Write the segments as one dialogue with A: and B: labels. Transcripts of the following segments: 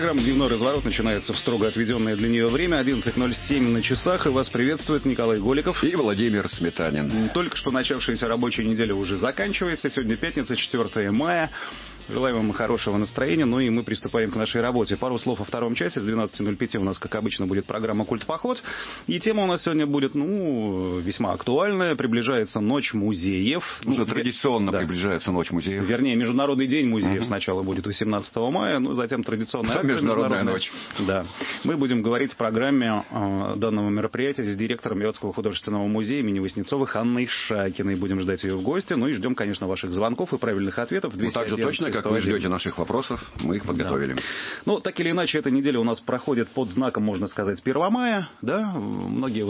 A: Программа «Дневной разворот» начинается в строго отведенное для нее время. 11:07 на часах. И вас приветствует Николай Голиков
B: и Владимир Сметанин.
A: Только что начавшаяся рабочая неделя уже заканчивается. Сегодня пятница, 4 мая. Желаем вам хорошего настроения. Ну и мы приступаем к нашей работе. Пару слов о втором часе. С 12:05 у нас, как обычно, будет программа «Культ-поход». И тема у нас сегодня будет, весьма актуальная. Приближается Ночь музеев.
B: Уже традиционно приближается Ночь музеев.
A: Вернее, Международный день музеев сначала будет 18 мая, затем традиционная акция.
B: Международная ночь.
A: Да. Мы будем говорить в программе данного мероприятия с директором Вятского художественного музея имени Васнецовых Анной Шакиной. Будем ждать ее в гости. И ждем, конечно, ваших звонков и правильных ответов.
B: Так же точно, как вы ждете наших вопросов, мы их подготовили.
A: Да. Так или иначе, эта неделя у нас проходит под знаком, можно сказать, 1 мая. Да? Многие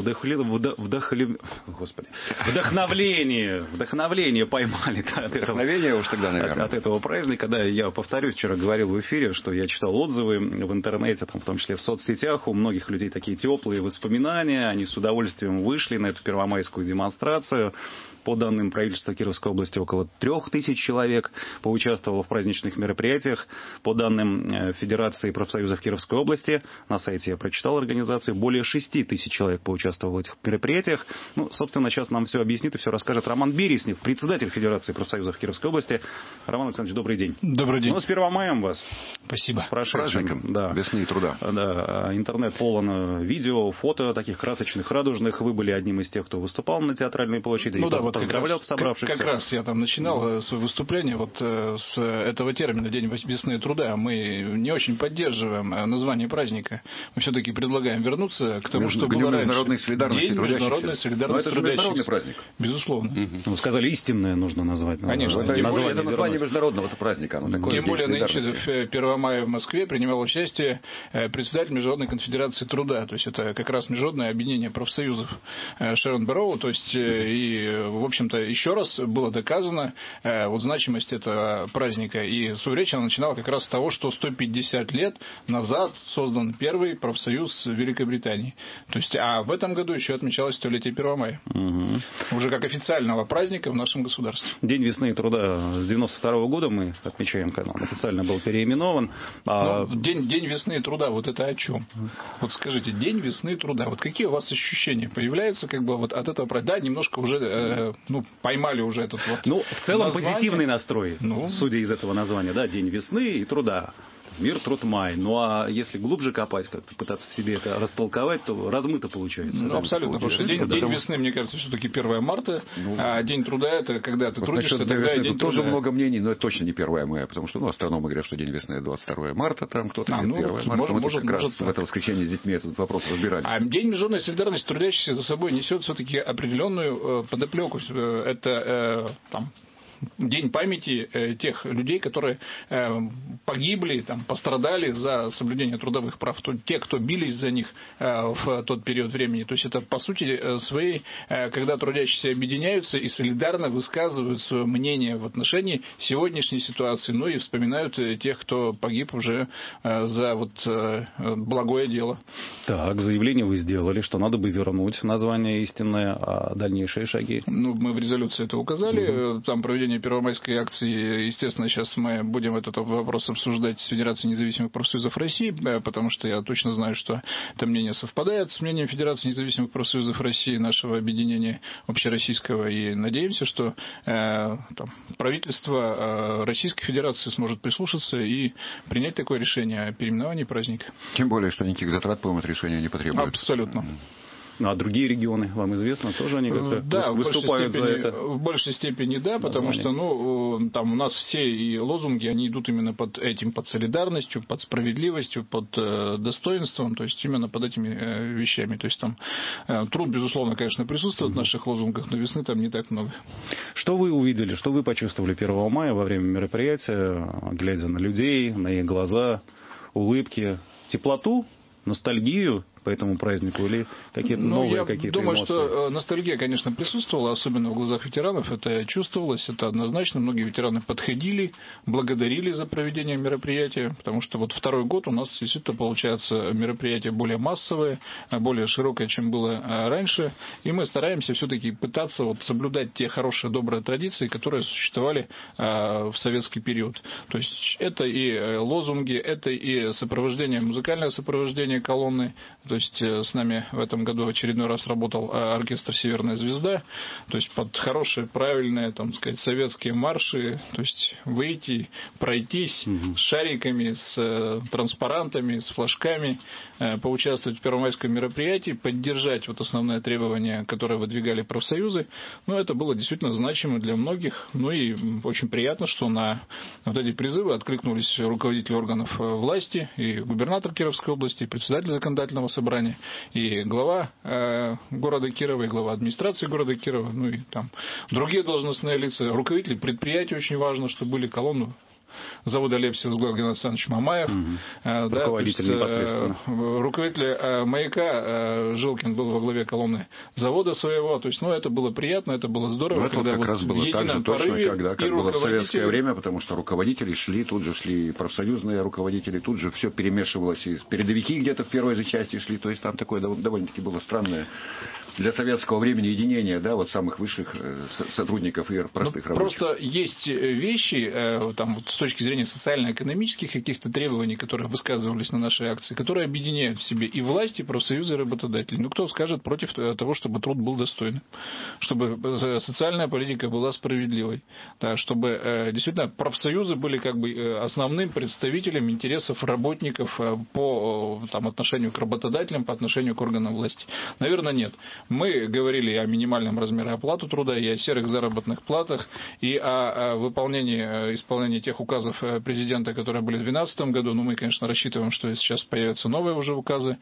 A: вдохновление поймали.
B: Вдохновение уж тогда, наверное.
A: От этого праздника. Да, я повторюсь, вчера говорил в эфире, что я читал отзывы в интернете, в том числе в соцсетях. У многих людей такие теплые воспоминания. Они с удовольствием вышли на эту первомайскую демонстрацию. По данным правительства Кировской области, около 3000 человек поучаствовало в праздничных мероприятиях. По данным Федерации профсоюзов Кировской области, на сайте я прочитал организации, более 6000 человек поучаствовало в этих мероприятиях. Собственно, сейчас нам все объяснит и все расскажет Роман Береснев, председатель Федерации профсоюзов Кировской области. Роман Александрович, добрый день.
C: Добрый день.
A: С 1 маем вас.
C: Спасибо.
A: С праздником.
B: Да. Весны и труда.
A: Да. Интернет полон видео, фото таких красочных, радужных. Вы были одним из тех, кто выступал на Театральной площади. Поздравлял собравшихся.
C: Как раз я там начинал свое выступление с этого термина «День весны и труда». Мы не очень поддерживаем название праздника. Мы все-таки предлагаем вернуться к тому, что было раньше.
B: Международной солидарности
C: День международной солидарности трудящихся.
B: Это же международный праздник.
C: Безусловно.
A: Вы сказали, истинное нужно назвать.
C: Конечно.
B: Это название международного праздника.
C: Тем более нынче в 1 мая в Москве принимал участие председатель Международной конфедерации труда. То есть это как раз международное объединение профсоюзов Шерон Бэрроу. То есть и, в общем-то, еще раз было доказано значимость этого праздника. И свою речь она начинала как раз с того, что 150 лет назад создан первый профсоюз в Великобритании. То есть, а в этом году еще отмечалось 100-летие 1 мая. Уже как официального праздника в нашем государстве.
A: День весны и труда с 92 года мы отмечаем, когда он официально был переименован.
C: День весны и труда, это о чем? Скажите, День весны и труда, какие у вас ощущения появляются от этого праздника? Да, немножко уже поймали уже этот
A: в целом
C: название.
A: Позитивный настрой, судя из этого названия, да, День весны и труда. Мир, труд, май. А если глубже копать, как-то пытаться себе это растолковать, то размыто получается.
C: Абсолютно. Потому что день весны, мне кажется, все-таки 1 марта, а день труда – это когда ты трудишься, тогда день
B: тоже
C: труда.
B: много мнений, но это точно не 1 мая, потому что астрономы говорят, что день весны – 22 марта, кто-то говорит 1 марта. Мы как раз в это воскресенье с детьми этот вопрос разбирали.
C: А День международной солидарности трудящихся за собой несет все-таки определенную подоплеку. Это День памяти тех людей, которые погибли, пострадали за соблюдение трудовых прав, те, кто бились за них в тот период времени. То есть это, по сути своей, когда трудящиеся объединяются и солидарно высказывают свое мнение в отношении сегодняшней ситуации, и вспоминают тех, кто погиб уже за благое дело.
A: Так, заявление вы сделали, что надо бы вернуть название истинное, а дальнейшие шаги?
C: Мы в резолюции это указали. Там проведение первомайской акции, естественно, сейчас мы будем этот вопрос обсуждать с Федерацией независимых профсоюзов России, потому что я точно знаю, что это мнение совпадает с мнением Федерации независимых профсоюзов России, нашего объединения общероссийского, и надеемся, что правительство Российской Федерации сможет прислушаться и принять такое решение о переименовании праздника.
B: Тем более, что никаких затрат, по-моему, от решения не потребует.
C: Абсолютно.
A: А другие регионы, вам известно, тоже они как-то выступают за это?
C: В большей степени да, потому что у нас все и лозунги, они идут именно под этим, под солидарностью, под справедливостью, под достоинством, то есть именно под этими вещами. То есть труд, безусловно, конечно, присутствует в наших лозунгах, но весны там не так много.
A: Что вы увидели, что вы почувствовали 1 мая во время мероприятия, глядя на людей, на их глаза, улыбки, теплоту, ностальгию по этому празднику, или какие-то новые какие-то эмоции?
C: Я думаю, что ностальгия, конечно, присутствовала, особенно в глазах ветеранов, это чувствовалось, это однозначно. Многие ветераны подходили, благодарили за проведение мероприятия, потому что вот второй год у нас действительно получается мероприятие более массовое, более широкое, чем было раньше, и мы стараемся все-таки пытаться вот соблюдать те хорошие, добрые традиции, которые существовали в советский период. То есть это и лозунги, это и сопровождение, музыкальное сопровождение колонны. То есть с нами в этом году в очередной раз работал оркестр «Северная звезда». То есть под хорошие, правильные, там сказать, советские марши, то есть выйти, пройтись с шариками, с транспарантами, с флажками, поучаствовать в первомайском мероприятии, поддержать вот основное требование, которое выдвигали профсоюзы. Ну, это было действительно значимо для многих. Ну и очень приятно, что на вот эти призывы откликнулись руководители органов власти, и губернатор Кировской области, и председатель законодательного собрания, и глава города Кирова, и глава администрации города Кирова, ну и там другие должностные лица, руководители предприятий, очень важно, что были колонну завода Лепси возглавил Геннадий Александрович Мамаев.
A: Руководитель непосредственно.
C: Руководитель «Маяка» Жилкин был во главе колонны завода своего. То есть, это было приятно, это было здорово.
B: Но это когда как раз было так же точно, как было в советское время, потому что руководители шли, тут же шли профсоюзные руководители, тут же все перемешивалось, и передовики где-то в первой же части шли. То есть, там такое довольно-таки было странное для советского времени единение, вот самых высших сотрудников и простых рабочих.
C: Просто есть вещи, там, с точки зрения социально-экономических каких-то требований, которые высказывались на нашей акции, которые объединяют в себе и власти, и профсоюзы, и работодатели. Ну, кто скажет против того, чтобы труд был достойным, чтобы социальная политика была справедливой, чтобы действительно профсоюзы были как бы основным представителем интересов работников по отношению к работодателям, по отношению к органам власти. Наверное, нет. Мы говорили о минимальном размере оплаты труда, и о серых заработных платах, и о исполнении тех указов президента, которые были в 2012 году. Но мы, конечно, рассчитываем, что сейчас появятся новые уже указы.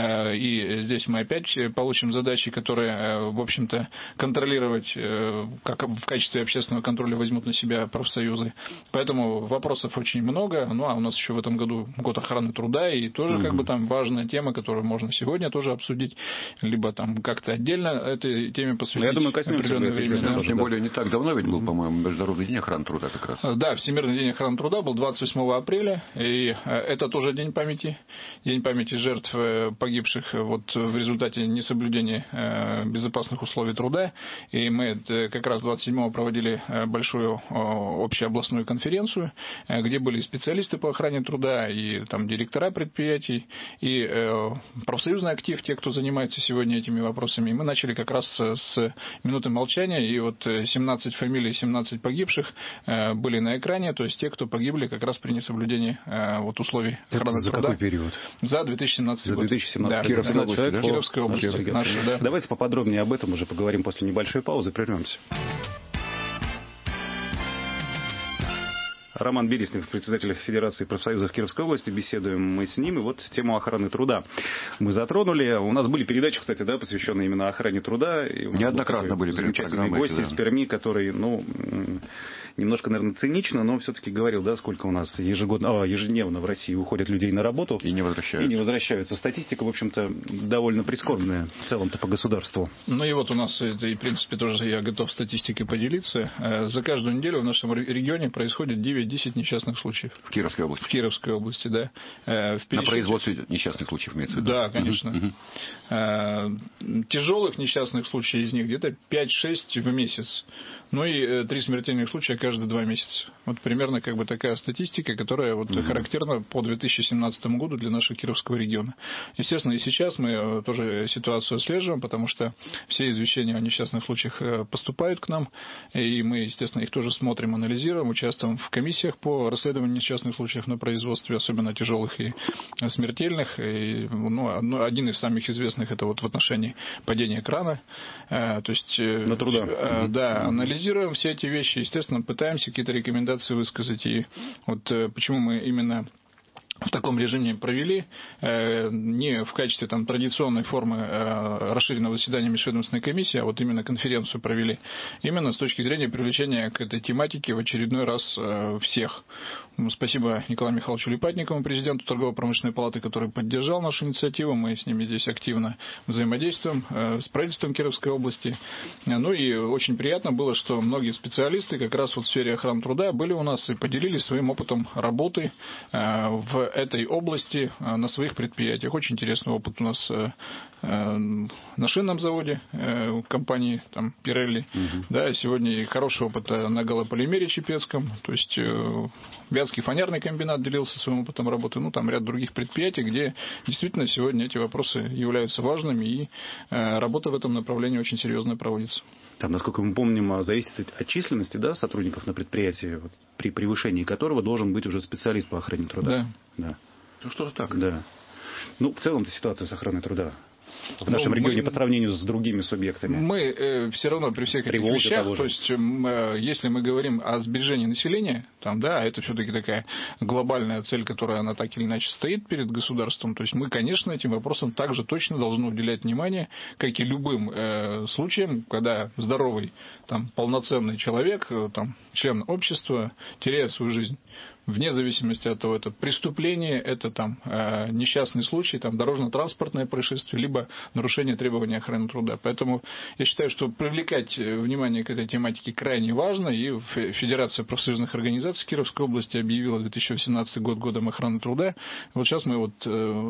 C: И здесь мы опять получим задачи, которые, в общем-то, контролировать, как в качестве общественного контроля возьмут на себя профсоюзы. Поэтому вопросов очень много. Ну, а у нас еще в этом году год охраны труда, и тоже как бы там важная тема, которую можно сегодня тоже обсудить, либо там как-то отдельно этой теме посвятить.
A: Я думаю, определенное время.
B: Тем более, не так давно ведь был, по-моему, Международный день охраны труда как раз.
C: Да, Всемирный день охраны труда был 28 апреля, и это тоже день памяти жертв, погибших в результате несоблюдения безопасных условий труда. И мы как раз 27-го проводили большую общеобластную конференцию, где были специалисты по охране труда, и там директора предприятий, и профсоюзный актив, те, кто занимается сегодня этими вопросами. И мы начали как раз с минуты молчания, и 17 фамилий, 17 погибших были на экране, то есть те, кто погибли как раз при несоблюдении условий охраны труда.
A: За какой период?
C: За 2017 год.
A: За 2017
C: год.
A: Кировской области. Давайте поподробнее об этом уже поговорим после небольшой паузы. Прервемся. Роман Берестнев, председатель Федерации профсоюзов Кировской области. Беседуем мы с ним. И тему охраны труда мы затронули. У нас были передачи, кстати, посвященные именно охране труда. И
B: неоднократно были
A: замечательные гости из Перми, которые, немножко, наверное, цинично, но все-таки говорил, сколько у нас ежедневно в России уходят людей на работу.
B: И не возвращаются.
A: Статистика, в общем-то, довольно прискорбная в целом-то по государству.
C: Ну и у нас, в принципе, тоже я готов статистикой поделиться. За каждую неделю в нашем регионе происходит 9-10 несчастных случаев.
B: В Кировской области?
C: В Кировской области, да.
B: На производстве несчастных случаев имеется в виду?
C: Да, конечно. Тяжелых несчастных случаев из них где-то 5-6 в месяц. Ну и 3 смертельных случая каждые 2 месяца. Примерно такая статистика, которая характерна по 2017 году для нашего Кировского региона. Естественно, и сейчас мы тоже ситуацию отслеживаем, потому что все извещения о несчастных случаях поступают к нам, и мы, естественно, их тоже смотрим, анализируем, участвуем в комиссиях по расследованию несчастных случаев на производстве, особенно тяжелых и смертельных. И, один из самых известных это в отношении падения крана. То есть,
A: на труда.
C: Да, анализируем все эти вещи, естественно, пытаемся какие-то рекомендации высказать. И почему мы именно в таком режиме провели, не в качестве там традиционной формы расширенного заседания межведомственной комиссии, а вот именно конференцию провели. Именно с точки зрения привлечения к этой тематике в очередной раз всех. Спасибо Николаю Михайловичу Липатникову, президенту Торгово-промышленной палаты, который поддержал нашу инициативу. Мы с ними здесь активно взаимодействуем с правительством Кировской области. Ну и очень приятно было, что многие специалисты как раз вот в сфере охраны труда были у нас и поделились своим опытом работы в этой области на своих предприятиях. Очень интересный опыт у нас на шинном заводе компании там, Pirelli. Да, сегодня хороший опыт на галополимере Чепецком. То есть Вятский фанерный комбинат делился своим опытом работы. Ну, там ряд других предприятий, где действительно сегодня эти вопросы являются важными, и работа в этом направлении очень серьезно проводится.
A: Там, насколько мы помним, зависит от численности, да, сотрудников на предприятии, вот, при превышении которого должен быть уже специалист по охране труда.
C: Да.
B: Ну, что-то так.
A: Да. Ну, в целом-то ситуация с охраной труда в нашем регионе по сравнению с другими субъектами.
C: Мы все равно при всех этих вещах, то есть если мы говорим о сбережении населения, там, да, это все-таки такая глобальная цель, которая она так или иначе стоит перед государством, то есть мы, конечно, этим вопросам также точно должны уделять внимание, как и любым случаям, когда здоровый, там, полноценный человек, там, член общества теряет свою жизнь. Вне зависимости от того, это преступление, это там несчастный случай, там дорожно-транспортное происшествие, либо нарушение требований охраны труда. Поэтому я считаю, что привлекать внимание к этой тематике крайне важно, и Федерация профсоюзных организаций Кировской области объявила 2018 год годом охраны труда. Вот сейчас мы вот,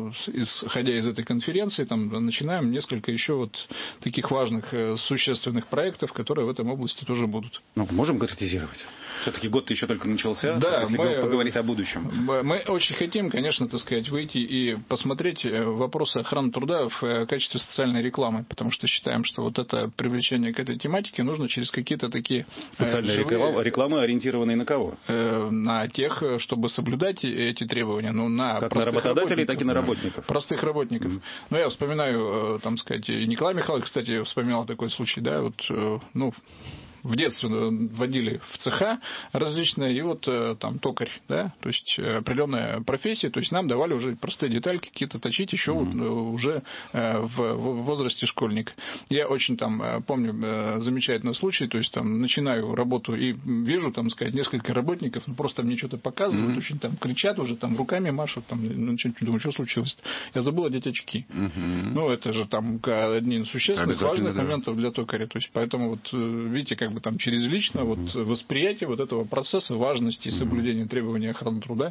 C: исходя из этой конференции, там начинаем несколько еще вот таких важных, существенных проектов, которые в этом области тоже будут.
A: Ну, можем конкретизировать? Все-таки год еще только начался.
C: Да,
A: если поговорить о будущем.
C: Мы очень хотим, конечно, так сказать, выйти и посмотреть вопросы охраны труда в качестве социальной рекламы, потому что считаем, что вот это привлечение к этой тематике нужно через какие-то такие...
A: Социальная реклама, ориентированная на кого?
C: На тех, чтобы соблюдать эти требования. Ну, на
A: как на работодателей, так и на работников.
C: Простых работников. Ну, я вспоминаю, там сказать, Николай Михайлович, кстати, вспоминал такой случай, да, вот, ну, в детстве вводили в цеха различные, и вот там токарь, да, то есть определенная профессия, то есть нам давали уже простые детальки какие-то точить еще вот, уже в возрасте школьника. Я очень там помню замечательный случай, то есть там начинаю работу и вижу, там сказать, несколько работников, ну, просто мне что-то показывают, очень там кричат уже, там руками машут, там, ну, думаю, что случилось? Я забыл одеть очки. Ну, это же там один из существенных, важных моментов для токаря, то есть поэтому вот видите, как бы там через лично вот восприятие вот этого процесса важности и соблюдения требований охраны труда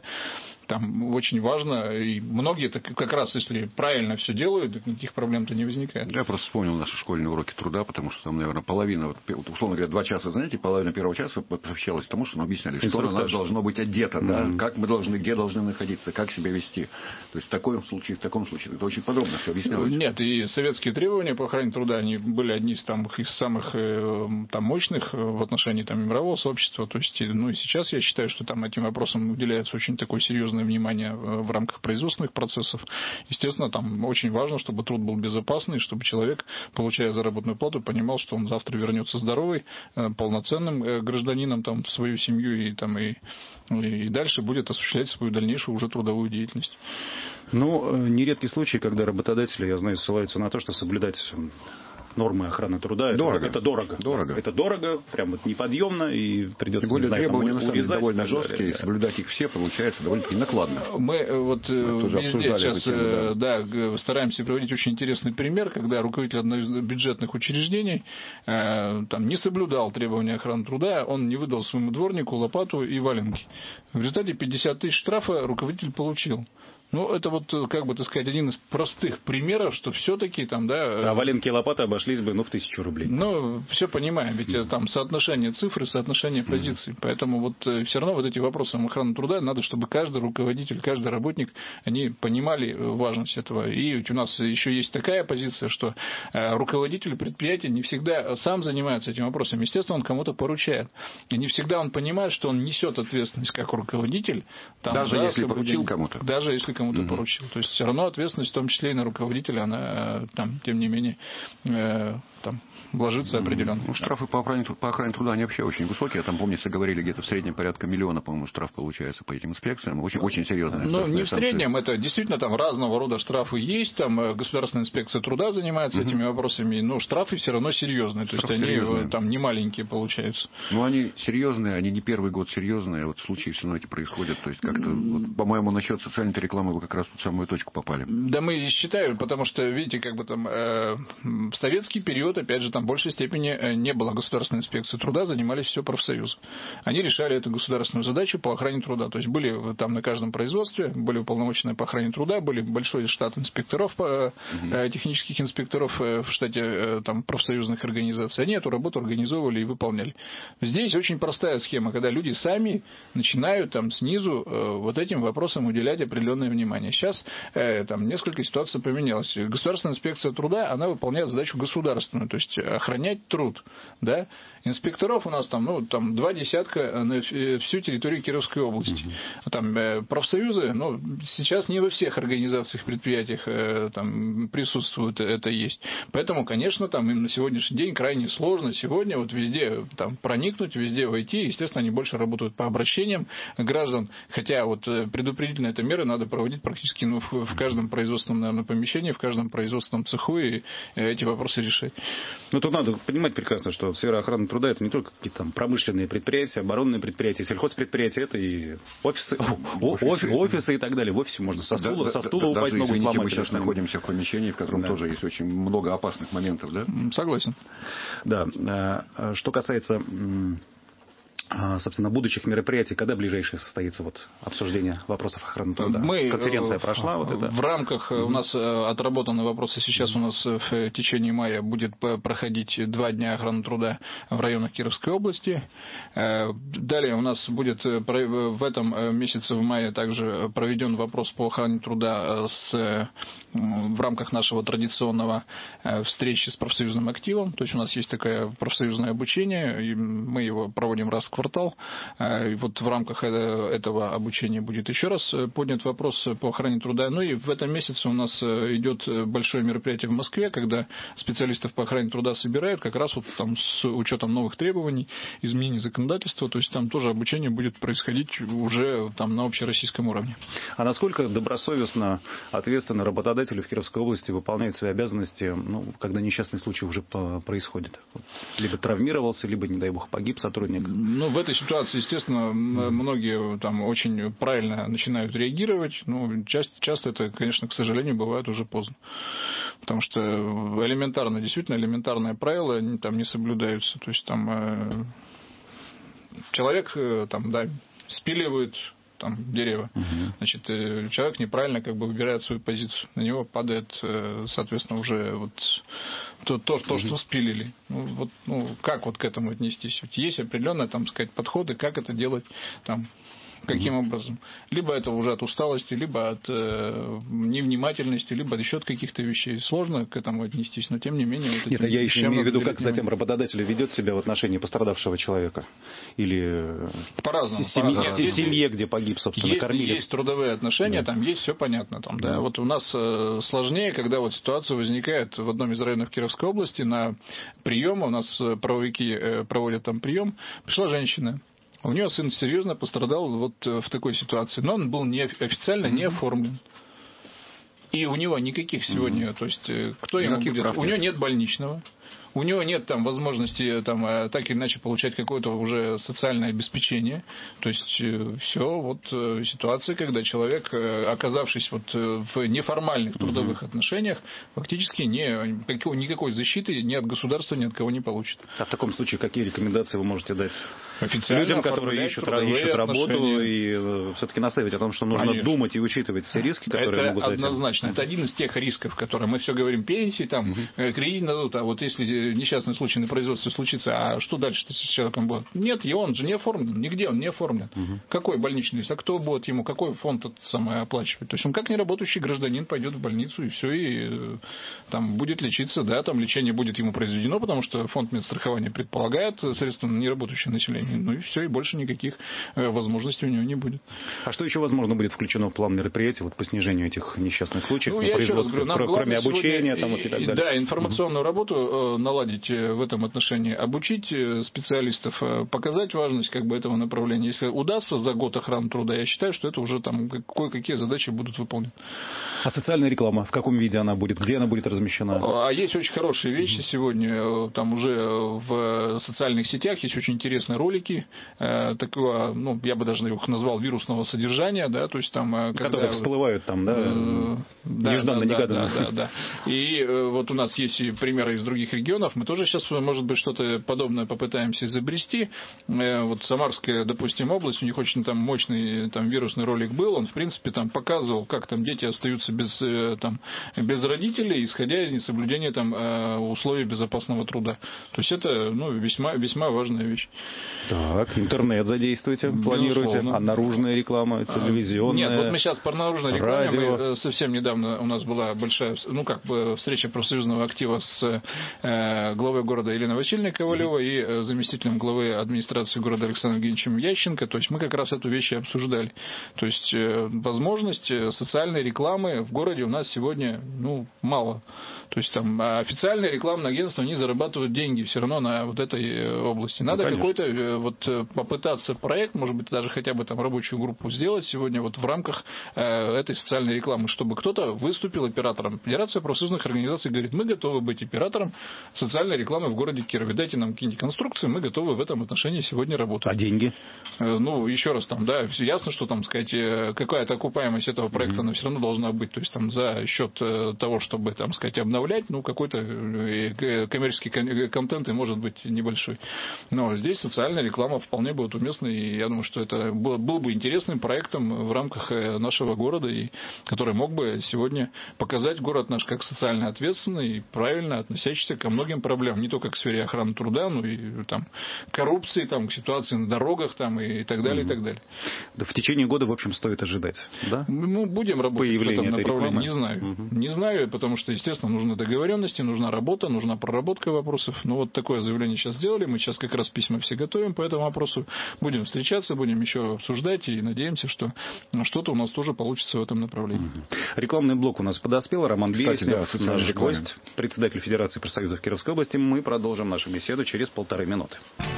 C: там очень важно, и многие как раз, если правильно все делают, никаких проблем-то не возникает.
B: Я просто вспомнил наши школьные уроки труда, потому что там, наверное, половина, вот, условно говоря, 2 часа, знаете, половина первого часа посвящалась тому, что мы объясняли, что у нас должно быть одето, да, как мы должны, где должны находиться, как себя вести. То есть в таком случае, это очень подробно все объяснялось.
C: Нет, и советские требования по охране труда, они были одни из самых там, мощных в отношении там, мирового сообщества. То есть, ну и сейчас я считаю, что там этим вопросам уделяется очень такое серьезное внимание в рамках производственных процессов. Естественно, там очень важно, чтобы труд был безопасный, чтобы человек, получая заработную плату, понимал, что он завтра вернется здоровый, полноценным гражданином там, в свою семью и дальше будет осуществлять свою дальнейшую уже трудовую деятельность.
A: Ну, нередкий случай, когда работодатели, я знаю, ссылаются на то, что соблюдать нормы охраны труда.
B: Дорого.
A: Это дорого. Это дорого, прям вот неподъемно, и придется,
B: более требования,
A: на самом деле,
B: довольно жесткие, и соблюдать их все получается довольно-таки накладно.
C: Мы вот везде сейчас тему, стараемся приводить очень интересный пример, когда руководитель одного из бюджетных учреждений там, не соблюдал требования охраны труда, он не выдал своему дворнику лопату и валенки. В результате 50 тысяч штрафа руководитель получил. Ну, это вот, как бы так сказать, один из простых примеров, что все-таки там, да...
A: А валенки и лопаты обошлись бы, в 1000 рублей.
C: Ну, все понимаем, ведь там соотношение цифр, соотношение позиций. Поэтому вот все равно вот эти вопросы охраны труда надо, чтобы каждый руководитель, каждый работник, они понимали важность этого. И ведь у нас еще есть такая позиция, что руководитель предприятия не всегда сам занимается этим вопросом. Естественно, он кому-то поручает. И не всегда он понимает, что он несет ответственность как руководитель. Там,
B: даже если поручил кому-то.
C: Даже если кому-то поручил. То есть все равно ответственность, в том числе и на руководителя, она там, тем не менее, там ложится определенно.
B: Ну, штрафы по охране труда, они вообще очень высокие. Там, помнится, говорили, где-то в среднем порядка 1 миллиона, по-моему, штраф получается по этим инспекциям. Очень, очень серьезные.
C: Ну, не в среднем, это действительно там разного рода штрафы есть. Там Государственная инспекция труда занимается этими вопросами, но штрафы все равно серьезные. То есть они там не маленькие получаются.
B: Ну, они серьезные, они не первый год серьезные. Вот случаи все равно эти происходят. То есть как-то, вот, по-моему, насчет социальной рекламы вы как раз в самую точку попали.
C: Да, мы считаем, потому что, видите, как бы там в советский период, опять же, там в большей степени не было Государственной инспекции труда, занимались все профсоюзы. Они решали эту государственную задачу по охране труда. То есть были там на каждом производстве, были уполномоченные по охране труда, были большой штат инспекторов, технических инспекторов в штате там, профсоюзных организаций. Они эту работу организовывали и выполняли. Здесь очень простая схема, когда люди сами начинают там снизу вот этим вопросам уделять определенное внимание. Сейчас там несколько ситуаций поменялось. Государственная инспекция труда, она выполняет задачу государственную, то есть охранять труд. Да? Инспекторов у нас там, ну, там 2 десятка на всю территорию Кировской области. Там профсоюзы, ну, сейчас не во всех организациях, предприятиях там присутствует, это есть. Поэтому, конечно, там им на сегодняшний день крайне сложно сегодня вот везде там проникнуть, везде войти. Естественно, они больше работают по обращениям граждан, хотя вот предупредительные это меры надо проводить практически в каждом производственном, наверное, помещении, в каждом производственном цеху и эти вопросы решать.
A: Ну, тут надо понимать прекрасно, что сфера охраны труда это не только какие-то там промышленные предприятия, оборонные предприятия, сельхозпредприятия, это и офисы и так далее. В офисе можно со стула упасть, ногу сломать.
B: Мы сейчас находимся в помещении, в котором тоже есть очень много опасных моментов, да?
C: Согласен.
A: Да. Что касается, собственно, будущих мероприятий, когда ближайшее состоится вот обсуждение вопросов охраны труда? Конференция прошла вот это?
C: В рамках у нас отработаны вопросы. Сейчас у нас в течение мая будет проходить 2 дня охраны труда в районах Кировской области. Далее у нас будет в этом месяце, в мае, также проведен вопрос по охране труда в рамках нашего традиционного встречи с профсоюзным активом. То есть у нас есть такое профсоюзное обучение, и мы его проводим раз в квартал. И вот в рамках этого обучения будет еще раз поднят вопрос по охране труда. Ну и в этом месяце у нас идет большое мероприятие в Москве, когда специалистов по охране труда собирают как раз вот там с учетом новых требований, изменений законодательства. То есть там тоже обучение будет происходить уже там на общероссийском уровне.
A: А насколько добросовестно, ответственно работодатели в Кировской области выполняют свои обязанности, ну, когда несчастный случай уже происходит? Либо травмировался, либо, не дай бог, погиб сотрудник?
C: Ну, в этой ситуации, естественно, многие там очень правильно начинают реагировать. Ну, часто это, конечно, к сожалению, бывает уже поздно. Потому что элементарно, действительно, элементарные правила там не соблюдаются. То есть там человек там, да, спиливает там дерево. Значит, человек неправильно как бы выбирает свою позицию. На него падает, соответственно, уже вот то что спилили. Как вот к этому отнестись? Вот есть определенные, там сказать, подходы, как это делать там. Каким образом? Либо это уже от усталости, либо от невнимательности, либо еще от каких-то вещей. Сложно к этому отнестись, но тем не менее... Вот
A: нет, я еще имею в виду, как затем работодатель ведет себя в отношении пострадавшего человека. Или
C: по-разному.
A: Семье, где погиб, собственно, кормилец.
C: Есть трудовые отношения, там есть все понятно. Там, да. Вот у нас сложнее, когда вот ситуация возникает в одном из районов Кировской области на прием, у нас правовики проводят там прием, пришла женщина. У нее сын серьезно пострадал вот в такой ситуации, но он был официально не оформлен. И у него никаких сегодня, то есть кто ему будет? У него нет больничного. У него нет там возможности там, так или иначе получать какое-то уже социальное обеспечение. То есть все вот ситуация, когда человек, оказавшись вот в неформальных трудовых отношениях, фактически никакой защиты ни от государства, ни от кого не получит.
A: А в таком случае какие рекомендации вы можете дать людям, которые ищут работу, и все-таки наставить о том, что нужно думать и учитывать все риски, которые могут зайти?
C: Это однозначно. Это один из тех рисков, которые мы все говорим, пенсии, там, кредит дадут, а вот если если несчастный случай на производстве случится, а что дальше-то с человеком будет? Нет, и он же не оформлен, нигде он не оформлен. Какой больничный лист? А кто будет ему, какой фонд это самое оплачивать? То есть он как неработающий гражданин пойдет в больницу и все, и там будет лечиться, да, там лечение будет ему произведено, потому что фонд медстрахования предполагает средства на неработающее население. Ну и все, и больше никаких возможностей у него не будет.
A: А что еще, возможно, будет включено в план мероприятий вот, по снижению этих несчастных случаев на производстве, кроме обучения там, и так далее?
C: Да, информационную работу наладить в этом отношении, обучить специалистов, показать важность как бы этого направления. Если удастся за год охраны труда, я считаю, что это уже там кое-какие задачи будут выполнены.
A: А социальная реклама, в каком виде она будет, где она будет размещена?
C: А есть очень хорошие вещи сегодня, там уже в социальных сетях есть очень интересные ролики, такого, ну, я бы даже их назвал вирусного содержания, да, то есть там...
A: Которые всплывают там, да, нежданно-негаданно.
C: Да. И вот у нас есть и примеры из других регионов, мы тоже сейчас, может быть, что-то подобное попытаемся изобрести. Вот Самарская, допустим, область, у них очень там мощный там вирусный ролик был, он, в принципе, там показывал, как там дети остаются без родителей, исходя из несоблюдения там условий безопасного труда. То есть это, ну, весьма, весьма важная вещь.
A: Так, интернет задействуете, планируете? А наружная реклама, телевизионная?
C: Нет, вот мы сейчас по наружной рекламе, мы совсем недавно у нас была большая, ну, как бы встреча профсоюзного актива с главой города Еленой Васильевной Ковалевой и заместителем главы администрации города Александром Евгеньевичем Ященко. То есть мы как раз эту вещь и обсуждали. То есть возможность социальной рекламы в городе у нас сегодня, ну, мало. То есть там официальные рекламные агентства, они зарабатывают деньги все равно на вот этой области. Надо какой-то вот попытаться проект, может быть, даже хотя бы там рабочую группу сделать сегодня вот в рамках этой социальной рекламы, чтобы кто-то выступил оператором. Федерация профсоюзных организаций говорит, мы готовы быть оператором социальной рекламы в городе Кирове. Дайте нам какие-нибудь конструкции, мы готовы в этом отношении сегодня работать.
A: А деньги?
C: Ну, еще раз там, да, ясно, что там, сказать, какая-то окупаемость этого проекта, она все равно должна быть. То есть там за счет того, чтобы, там, сказать, обновлять, ну, какой-то коммерческий контент и может быть небольшой. Но здесь социальная реклама вполне будет уместна, и я думаю, что это был бы интересным проектом в рамках нашего города, и который мог бы сегодня показать город наш как социально ответственный и правильно относящийся ко многим проблемам, не только к сфере охраны труда, но и там коррупции, там, к ситуации на дорогах там, и так далее, и так далее.
A: Да, в течение года, в общем, стоит ожидать, да?
C: Мы будем работать в этом направлении, не знаю. Не знаю, потому что, естественно, нужны договоренности, нужна работа, нужна проработка вопросов. Ну, вот такое заявление сейчас сделали, мы сейчас как раз письма все готовим по этому вопросу. Будем встречаться, будем еще обсуждать и надеемся, что что-то у нас тоже получится в этом направлении.
A: Рекламный блок у нас подоспел. Роман Береснев, наш гость, председатель Федерации профсоюзов Кировской области. Мы продолжим нашу беседу через 1,5 минуты.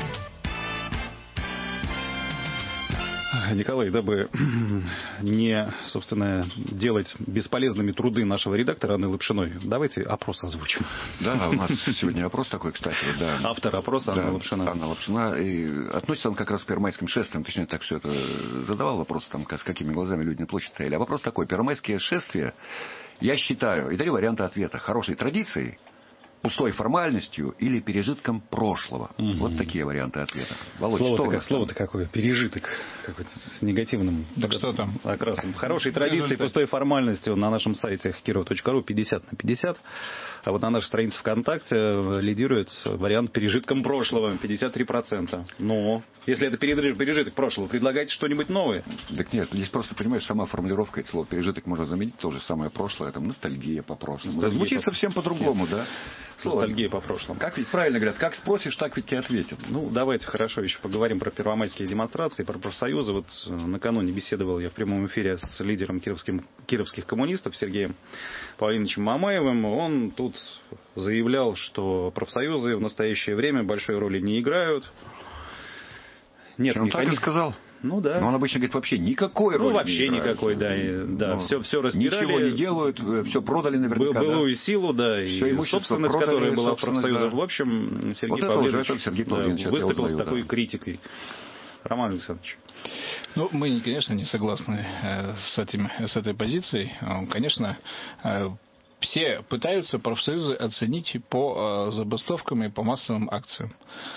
A: Николай, дабы не, собственно, делать бесполезными труды нашего редактора Анны Лапшиной, давайте опрос озвучим.
B: Да, у нас сегодня опрос такой, кстати. Да.
A: Автор опроса Анна Лапшина.
B: Анна Лапшина. И относится он как раз к первомайским шествиям. Точнее, так все это задавал вопрос, там, с какими глазами люди на площадь стояли. А вопрос такой. Первомайские шествия, я считаю, и дарю варианты ответа, хорошей традицией, пустой формальностью или пережитком прошлого. Вот такие варианты ответа. Володь,
A: слово-то какое? Пережиток. Какой-то с негативным окрасом. Хорошей традицией, пустой формальностью на нашем сайте kirov.ru 50/50. А вот на нашей странице ВКонтакте лидирует вариант пережитком прошлого 53%. Но если это пережиток прошлого, предлагайте что-нибудь новое.
B: Так нет, здесь просто, понимаешь, сама формулировка этого слова пережиток можно заменить то же самое прошлое. Там ностальгия по прошлому. Звучит совсем по-другому, да?
A: Ностальгия по прошлому.
B: Как ведь правильно говорят, как спросишь, так ведь тебе ответят.
A: Ну, давайте хорошо еще поговорим про первомайские демонстрации, про профсоюзы. Вот накануне беседовал я в прямом эфире с лидером кировских коммунистов Сергеем Павловичем Мамаевым. Он тут заявлял, что профсоюзы в настоящее время большой роли не играют.
B: Нет, он так и сказал.
A: Ну да.
B: Но он обычно говорит, вообще никакой роли.
A: Ну, вообще никакой, да. Все раздирали.
B: Ничего не делают, все продали наверняка.
A: Былую силу, да, и собственность, которая была в профсоюзах. Да. В общем, Сергей Павлович выступил с такой критикой. Роман Александрович.
C: Ну, мы, конечно, не согласны с этой позицией. Конечно, все пытаются профсоюзы оценить по забастовкам и по массовым акциям.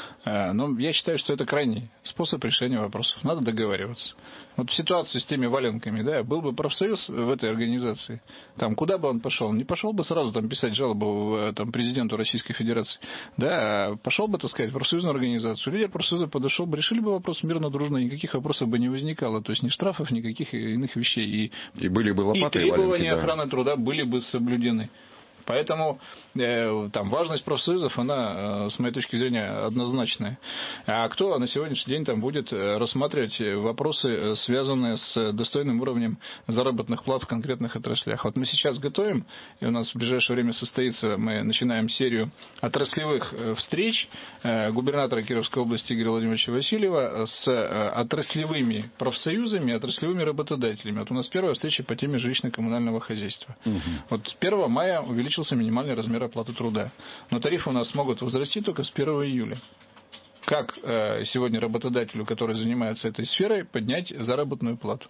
C: Но я считаю, что это крайний способ решения вопросов. Надо договариваться. Вот в ситуации с теми валенками, да, был бы профсоюз в этой организации, там, куда бы он пошел? Не пошел бы сразу там писать жалобу там, президенту Российской Федерации, да, пошел бы, так сказать, в профсоюзную организацию. Лидер профсоюза подошел бы, решили бы вопрос мирно, дружно, никаких вопросов бы не возникало. То есть ни штрафов, никаких иных вещей.
B: И были бы лопаты
C: и требования охраны труда были бы соблюдены. Поэтому там важность профсоюзов, она, с моей точки зрения, однозначная. А кто на сегодняшний день там будет рассматривать вопросы, связанные с достойным уровнем заработных плат в конкретных отраслях? Вот мы сейчас готовим, и у нас в ближайшее время состоится, мы начинаем серию отраслевых встреч губернатора Кировской области Игоря Владимировича Васильева с отраслевыми профсоюзами, отраслевыми работодателями. Вот у нас первая встреча по теме жилищно-коммунального хозяйства. Вот 1 мая увеличился минимальный размер оплаты труда. Но тарифы у нас могут возрасти только с 1 июля. Как сегодня работодателю, который занимается этой сферой, поднять заработную плату?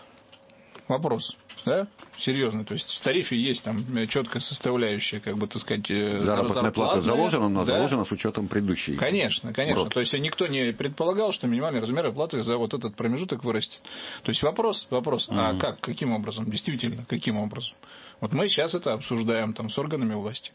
C: Вопрос. Да? Серьезно. То есть в тарифе есть там четкая составляющая, как бы, так сказать,
B: заработная плата заложена, но да? Заложена с учетом предыдущей.
C: Конечно. То есть никто не предполагал, что минимальный размер оплаты за вот этот промежуток вырастет. То есть вопрос, а как, каким образом? Действительно, каким образом? Вот мы сейчас это обсуждаем там с органами власти.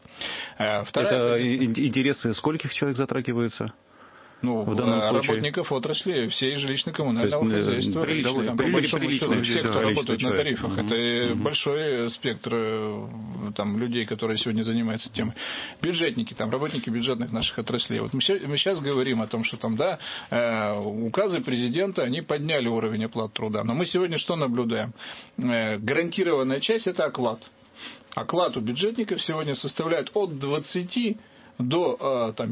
A: Это интересы скольких человек затрагиваются?
C: Ну, в данном работников отрасли, всей жилищно-коммунального хозяйства. По большому счету, все, кто работает на тарифах. Это большой спектр там, людей, которые сегодня занимаются темой. Бюджетники, там, работники бюджетных наших отраслей. Вот мы сейчас говорим о том, что там, да, указы президента, они подняли уровень оплаты труда. Но мы сегодня что наблюдаем? Гарантированная часть – это оклад. Оклад у бюджетников сегодня составляет от 20 до там,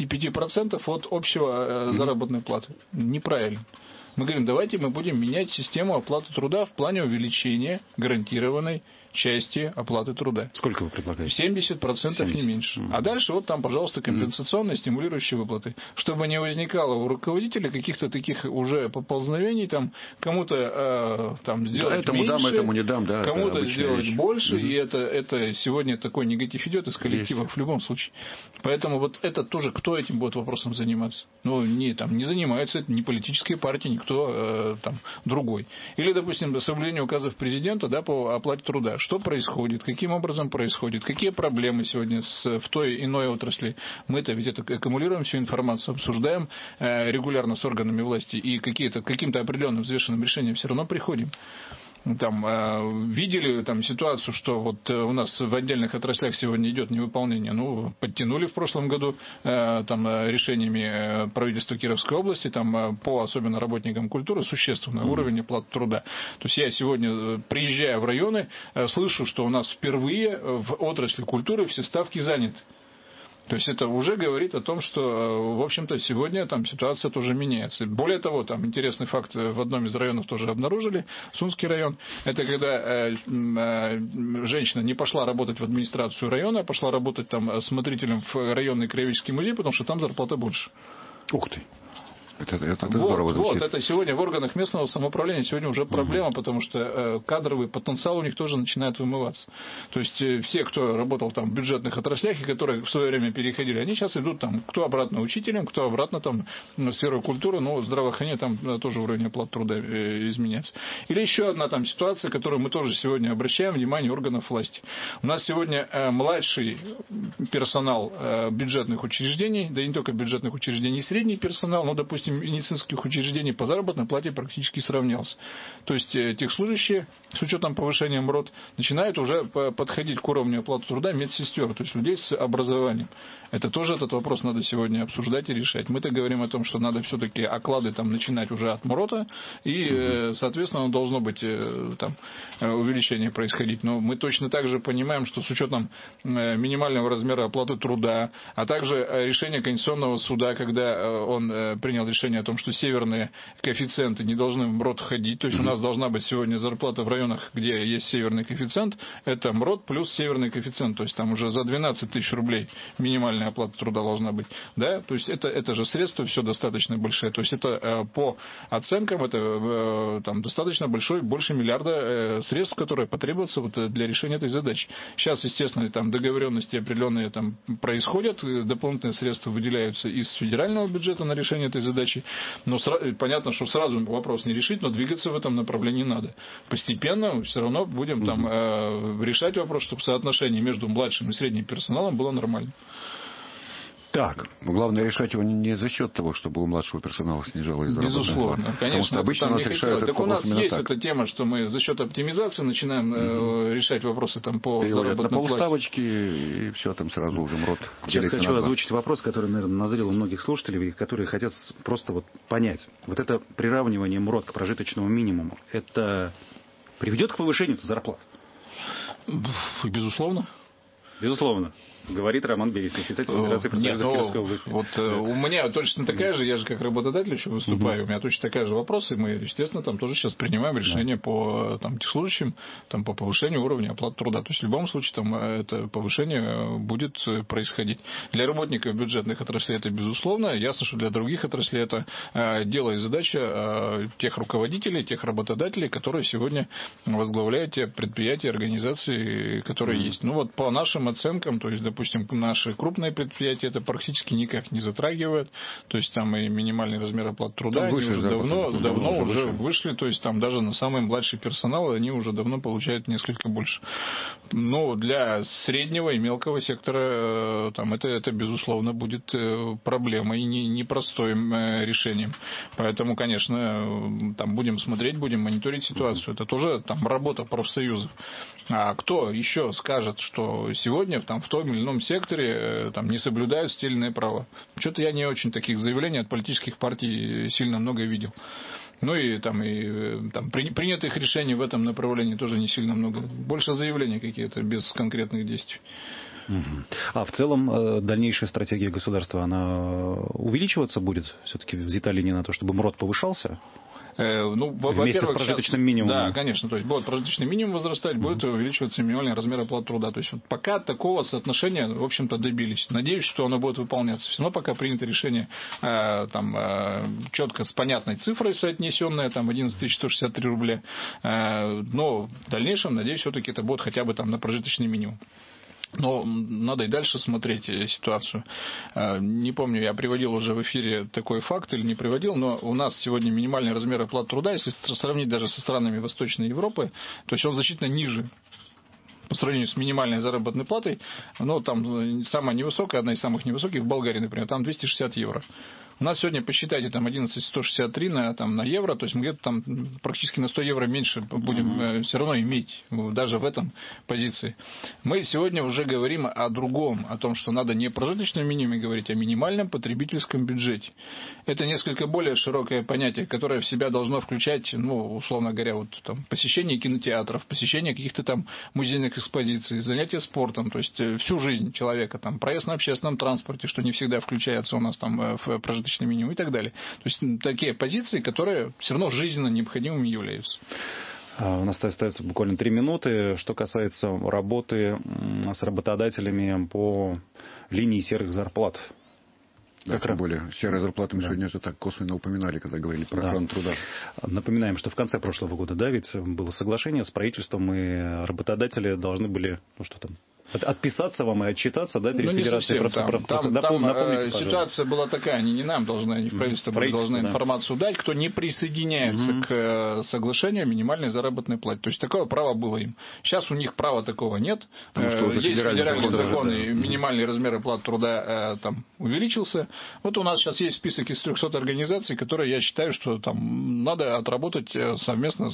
C: 55% от общего заработной платы. Неправильно. Мы говорим, давайте мы будем менять систему оплаты труда в плане увеличения гарантированной части оплаты труда.
A: Сколько вы предлагаете?
C: 70%, не меньше. А дальше вот там, пожалуйста, компенсационные, стимулирующие выплаты. Чтобы не возникало у руководителя каких-то таких уже поползновений, там, кому-то там сделать
B: этому
C: меньше,
B: дам, этому не дам, да,
C: кому-то сделать вещь. Больше, и это сегодня такой негатив идет из коллектива в любом случае. Поэтому вот это тоже, кто этим будет вопросом заниматься? Ну, не занимаются это ни политические партии, никто там другой. Или, допустим, соблюдение указов президента, да, по оплате труда. Что происходит, каким образом происходит, какие проблемы сегодня в той иной отрасли. Мы-то ведь это аккумулируем всю информацию, обсуждаем регулярно с органами власти и каким-то определенным взвешенным решением все равно приходим. Там, видели там, ситуацию, что вот у нас в отдельных отраслях сегодня идет невыполнение. Ну, подтянули в прошлом году там, решениями правительства Кировской области там, по особенно работникам культуры существенный уровень оплаты труда. То есть я сегодня, приезжая в районы, слышу, что у нас впервые в отрасли культуры все ставки заняты. То есть это уже говорит о том, что, в общем-то, сегодня там ситуация тоже меняется. Более того, там интересный факт в одном из районов тоже обнаружили, Сунский район. Это когда женщина не пошла работать в администрацию района, а пошла работать там смотрителем в районный краеведческий музей, потому что там зарплата больше.
B: Ух ты! Это здорово звучит.
C: Вот, это сегодня в органах местного самоуправления сегодня уже проблема, потому что кадровый потенциал у них тоже начинает вымываться. То есть все, кто работал там в бюджетных отраслях и которые в свое время переходили, они сейчас идут там, кто обратно учителем, кто обратно там в сферу культуры, но здравоохранение там тоже уровень оплаты труда изменяется. Или еще одна там ситуация, которую мы тоже сегодня обращаем внимание органов власти. У нас сегодня младший персонал бюджетных учреждений, да и не только бюджетных учреждений, средний персонал, но, допустим, медицинских учреждений по заработной плате практически сравнялся. То есть техслужащие, с учетом повышения МРОТ, начинают уже подходить к уровню оплаты труда медсестер, то есть людей с образованием. Это тоже этот вопрос надо сегодня обсуждать и решать. Мы-то говорим о том, что надо все-таки оклады там начинать уже от МРОТа, и, соответственно, должно быть там увеличение происходить. Но мы точно так же понимаем, что с учетом минимального размера оплаты труда, а также решения Конституционного суда, когда он принял решение решение о том, что северные коэффициенты не должны в МРОТ входить. То есть у нас должна быть сегодня зарплата в районах, где есть северный коэффициент. Это МРОТ плюс северный коэффициент. То есть там уже за 12 тысяч рублей минимальная оплата труда должна быть. Да? То есть это же средства все достаточно большие. То есть это по оценкам это там достаточно больше миллиарда средств, которые потребуются вот для решения этой задачи. Сейчас, естественно, там договоренности определенные там происходят, дополнительные средства выделяются из федерального бюджета на решение этой задачи. Но понятно, что сразу вопрос не решить, но двигаться в этом направлении надо. Постепенно все равно будем там решать вопрос, чтобы соотношение между младшим и средним персоналом было нормально.
B: Так, главное решать его не за счет того, чтобы у младшего персонала снижалась заработная плата.
C: Безусловно, конечно.
B: Потому что обычно у нас решают
C: так у нас есть эта тема, что мы за счет оптимизации начинаем решать вопросы там по заработной плате.
B: На полставочки, и все, там сразу уже МРОТ.
A: Сейчас хочу озвучить вопрос, который, наверное, назрел у многих слушателей, которые хотят просто вот понять. Вот это приравнивание МРОТ к прожиточному минимуму, это приведет к повышению зарплат?
C: Безусловно.
A: Безусловно. Говорит Роман Березкин, председатель Федерации профсоюзов Кировской области.
C: Вот у меня точно такая же, я же как работодатель еще выступаю, у меня точно такая же вопрос, и мы, естественно, там тоже сейчас принимаем решение по там, техслужащим, там, по повышению уровня оплаты труда. То есть в любом случае там это повышение будет происходить. Для работников бюджетных отраслей это безусловно. Ясно, что для других отраслей это дело и задача тех руководителей, тех работодателей, которые сегодня возглавляют те предприятия, организации, которые есть. Ну вот по нашим оценкам, то есть, допустим, наши крупные предприятия это практически никак не затрагивают. То есть там и минимальный размер оплаты труда они уже давно уже вышли. То есть там даже на самый младший персонал они уже давно получают несколько больше. Но для среднего и мелкого сектора там это безусловно будет проблемой и непростым решением. Поэтому, конечно, там будем смотреть, будем мониторить ситуацию. Это тоже там работа профсоюзов. А кто еще скажет, что сегодня там, в том или ином секторе там, не соблюдают те или иные права? Что-то я не очень таких заявлений от политических партий сильно много видел. Ну и там принятых решений в этом направлении тоже не сильно много. Больше заявлений какие-то без конкретных действий.
A: А в целом дальнейшая стратегия государства, она увеличиваться будет? Все-таки взята ли не на то, чтобы МРОТ повышался?
C: Ну,
A: вместе с прожиточным минимумом.
C: Да, конечно. То есть будет прожиточный минимум возрастать, будет увеличиваться минимальный размер оплаты труда. То есть вот пока такого соотношения, в общем-то, добились. Надеюсь, что оно будет выполняться. Все равно пока принято решение четко с понятной цифрой соотнесенное, там 11 163 рубля. Но в дальнейшем, надеюсь, все-таки это будет хотя бы там на прожиточный минимум. Но надо и дальше смотреть ситуацию. Не помню, я приводил уже в эфире такой факт или не приводил, но у нас сегодня минимальный размер оплаты труда, если сравнить даже со странами Восточной Европы, то есть он значительно ниже по сравнению с минимальной заработной платой. Но там самая невысокая, одна из самых невысоких в Болгарии, например, там 260 евро. У нас сегодня, посчитайте, там 11 163 на евро, то есть мы где-то там практически на 100 евро меньше будем все равно иметь, даже в этом позиции. Мы сегодня уже говорим о другом, о том, что надо не о прожиточном минимуме говорить, а о минимальном потребительском бюджете. Это несколько более широкое понятие, которое в себя должно включать, ну, условно говоря, вот, там, посещение кинотеатров, посещение каких-то там музейных экспозиций, занятия спортом, то есть всю жизнь человека, там, проезд на общественном транспорте, что не всегда включается у нас там в прожиточный минимум и так далее. То есть такие позиции, которые все равно жизненно необходимыми являются.
A: У нас остается буквально 3 минуты. Что касается работы с работодателями по линии серых зарплат.
B: Да, тем более, серые зарплаты мы сегодня же так косвенно упоминали, когда говорили про охрану труда.
A: Напоминаем, что в конце прошлого года, да, ведь было соглашение с правительством, и работодатели должны были, ну что там, отписаться вам и отчитаться, да, перед Федерацией
C: Напомните, ситуация была такая, они не нам должны, они в правительство должны информацию дать, кто не присоединяется к соглашению о минимальной заработной плате. То есть такое право было им. Сейчас у них права такого нет. Есть федеральный закон, и минимальный размер оплаты труда там увеличился. Вот у нас сейчас есть список из 300 организаций, которые, я считаю, что там надо отработать совместно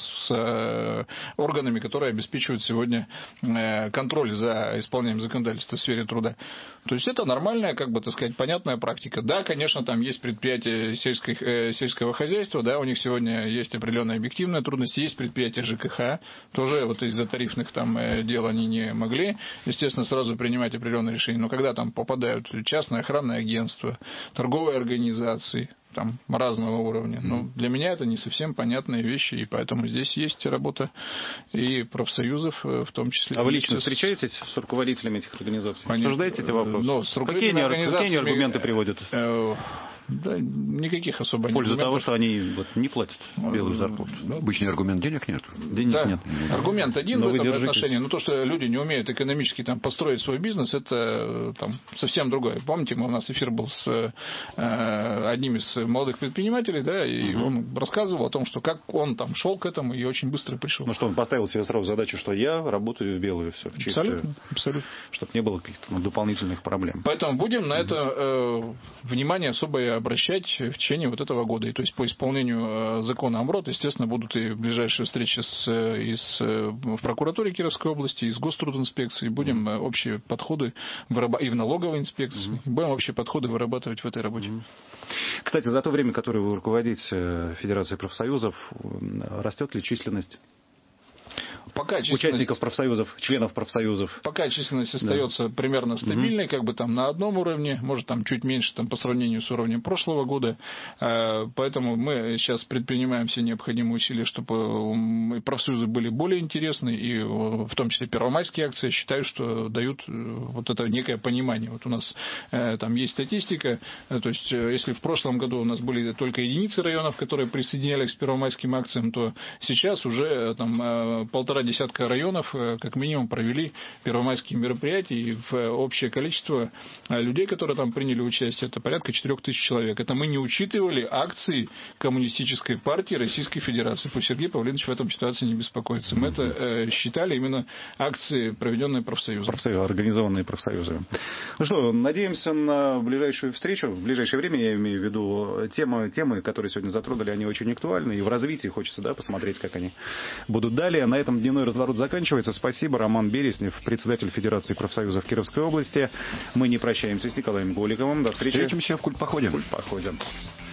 C: с органами, которые обеспечивают сегодня контроль за исполняем законодательство в сфере труда. То есть это нормальная, как бы, так сказать, понятная практика. Да, конечно, там есть предприятия сельского хозяйства, да, у них сегодня есть определенные объективные трудности, есть предприятия ЖКХ, тоже вот из-за тарифных там дел они не могли, естественно, сразу принимать определенные решения. Но когда там попадают частные охранные агентства, торговые организации, там разного уровня. Но для меня это не совсем понятные вещи, и поэтому здесь есть работа и профсоюзов в том числе.
A: А вы лично встречаетесь с руководителями этих организаций? Обсуждаете эти вопросы?
C: Но
A: какие они аргументы приводят?
C: Да, никаких особо
A: в пользу того, что они не платят белую зарплату.
B: Обычный аргумент: денег нет.
C: Денег нет. Аргумент один в этом отношении. Но то, что люди не умеют экономически построить свой бизнес, это совсем другое. Помните, у нас эфир был с одним из молодых предпринимателей, да, и он рассказывал о том, что как он шел к этому и очень быстро пришел.
A: Ну что, он поставил себе сразу задачу, что я работаю в белую, все в чистую.
C: Абсолютно.
A: Чтобы не было каких-то дополнительных проблем.
C: Поэтому будем на это внимание особое обращать в течение этого года. И то есть по исполнению закона о МРОТ, естественно, будут и ближайшие встречи в прокуратуре Кировской области, и с Гострудинспекцией. Будем общие подходы и в налоговой инспекции. Будем общие подходы вырабатывать в этой работе.
A: Кстати, за то время, которое вы руководите Федерацией профсоюзов, растет ли численность участников профсоюзов, членов профсоюзов?
C: Пока численность остается примерно стабильной, на одном уровне, может чуть меньше по сравнению с уровнем прошлого года. Поэтому мы сейчас предпринимаем все необходимые усилия, чтобы профсоюзы были более интересны, и в том числе первомайские акции, считаю, что дают это некое понимание. У нас есть статистика, то есть если в прошлом году у нас были только единицы районов, которые присоединялись к первомайским акциям, то сейчас уже 1,5 десятка районов как минимум провели первомайские мероприятия, и общее количество людей, которые там приняли участие, это порядка 4000 человек. Это мы не учитывали акции Коммунистической партии Российской Федерации. Пусть Сергей Павлович в этом ситуации не беспокоится. Мы это считали именно акции, проведенные профсоюзом.
A: Организованные профсоюзы. Ну что, надеемся на ближайшую встречу. В ближайшее время, я имею в виду, темы, которые сегодня затронули, они очень актуальны. И в развитии хочется посмотреть, как они будут далее. На этом дневной разворот заканчивается. Спасибо. Роман Береснев, председатель Федерации профсоюзов Кировской области. Мы не прощаемся с Николаем Голиковым. До встречи.
B: Встретимся в культпоходе.